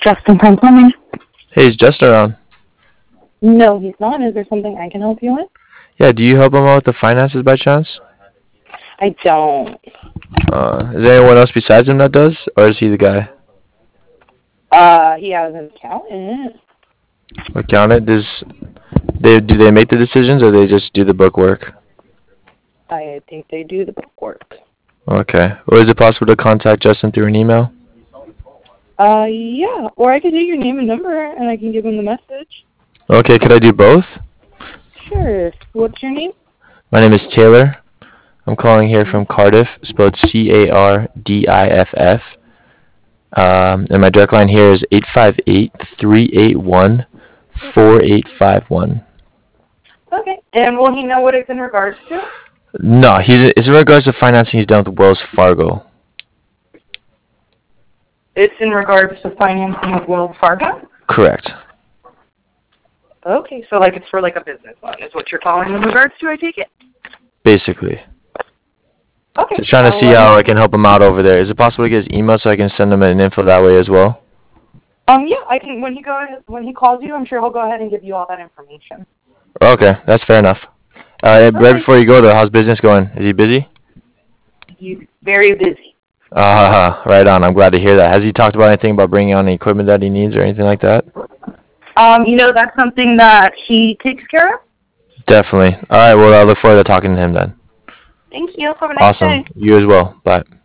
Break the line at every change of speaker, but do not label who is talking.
Justin from Plumbing.
Hey, is Justin around?
No, he's not. Is there something I can help you with?
Yeah, do you help him out with the finances by chance?
I don't.
Is there anyone else besides him that does, or is he the guy?
He has an accountant.
Accountant? Do they make the decisions, or they just do the book work?
I think they do the book work.
Okay. Or is it possible to contact Justin through an email?
Yeah. Or I can take your name and number, and I can give him the message.
Okay, could I do both?
Sure. What's your name?
My name is Taylor. I'm calling here from Cardiff, spelled Cardiff. And my direct line here is 858-381-4851.
Okay. And will he know what it's in regards to?
No, it's in regards to financing he's done with Wells Fargo.
It's in regards to financing with Wells Fargo?
Correct.
Okay, so like it's for like a business loan is what you're calling in regards to, I take it?
Basically.
Okay.
Just trying to see how I can help him out over there. Is it possible to get his email so I can send him an info that way as well?
Yeah, I can. When he calls you, I'm sure he'll go ahead and give you all that information.
Okay, that's fair enough. Right before you go though, how's business going? Is he busy?
He's very busy.
Right on. I'm glad to hear that. Has he talked about anything about bringing on the equipment that he needs or anything like that?
That's something that he takes care of.
Definitely. All right. Well, I look forward to talking to him then.
Thank you. Have a nice
Awesome.
day.
You as well. Bye.